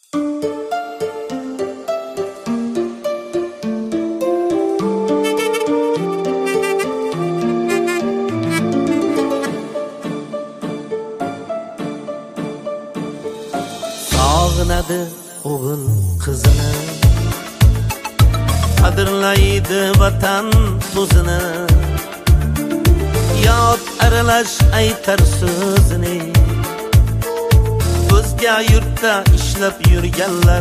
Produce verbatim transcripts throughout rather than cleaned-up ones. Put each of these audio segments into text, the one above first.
Sog'inadi o'g'il qizini, qadrlaydi vatan o'zini. Yod aralash aytar so'zini, o'zga yurtda ishlab yurganlar,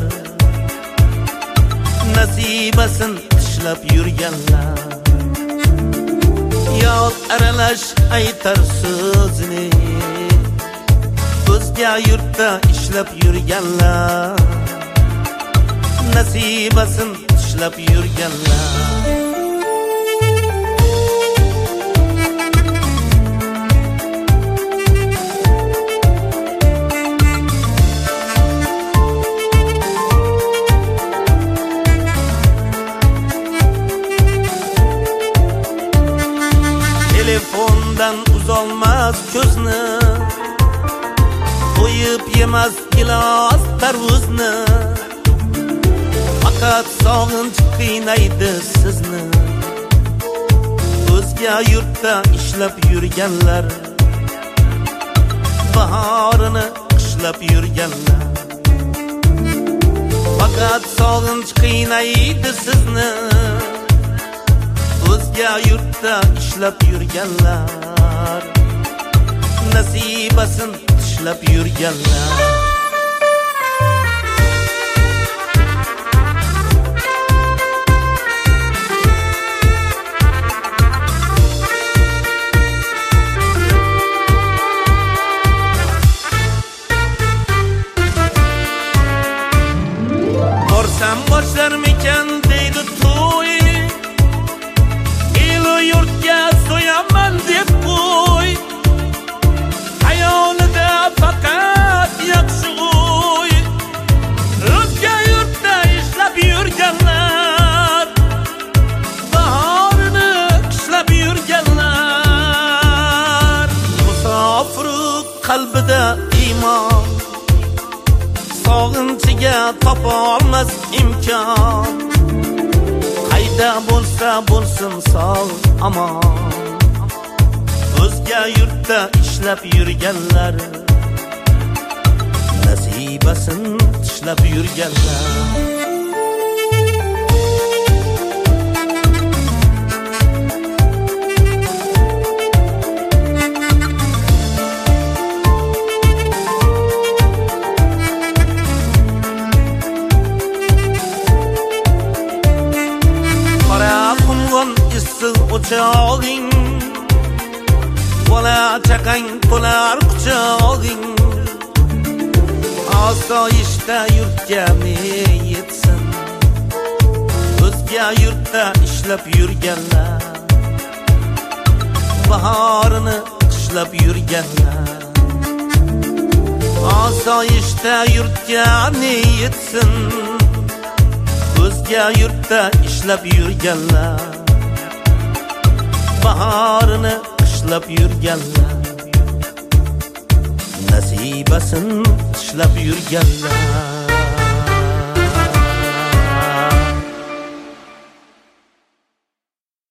nasibasin ishlab yurganlar. Yod aralash aytar so'zini, o'zga yurtda ishlab yurganlar, nasibasin ishlab yurganlar. Telefondan uzolmas ko'zni, qo'yib yemas gilos tarvuzni. Faqat sog'inch qiynaydi sizni, o'zga yurtda ishlab yurganlar, bahorini qishlab yurganlar. Faqat sog'inch qiynaydi sizni, o'zga yurtda ishlab yurganlar, nasibasin ishlab yurganlar. Borsam boshlarmikan deydi to'y, elu yurtga so'yaman deb qo'y. Hayolida faqat yaxshi o'y, o'zga yurtda ishlab yurganlar, bahorini qishlab yurganlar. Musofir qalbida iymon, sog'inchiga topolmas imkon. Qayda bo'lsa bo'lsin sog' amon, o'zga yurtda ishlab yurganlar, nasibasin tishlab yurganlar. Issiq o'chog'ing, bola chaqang to'lar quchog'ing. Osoyishta yurtga yetsin, o'zga yurtda ishlab yurganlar, bahorini qishlab yurganlar. Osoyishta yurtga yetsin, o'zga yurtda ishlab yurganlar, bahorini qishlab yurganlar, nasibasin tishlab yurganlar.